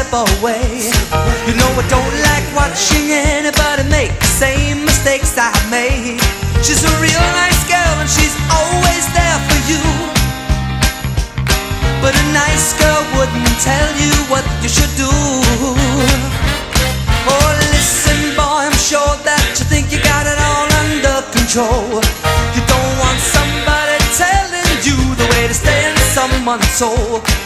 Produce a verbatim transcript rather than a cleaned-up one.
step away. You know I don't like watching anybody make the same mistakes I made. She's a real nice girl and she's always there for you, but a nice girl wouldn't tell you what you should do. Oh, listen boy, I'm sure that you think you got it all under control. You don't want somebody telling you the way to stay in someone's soul.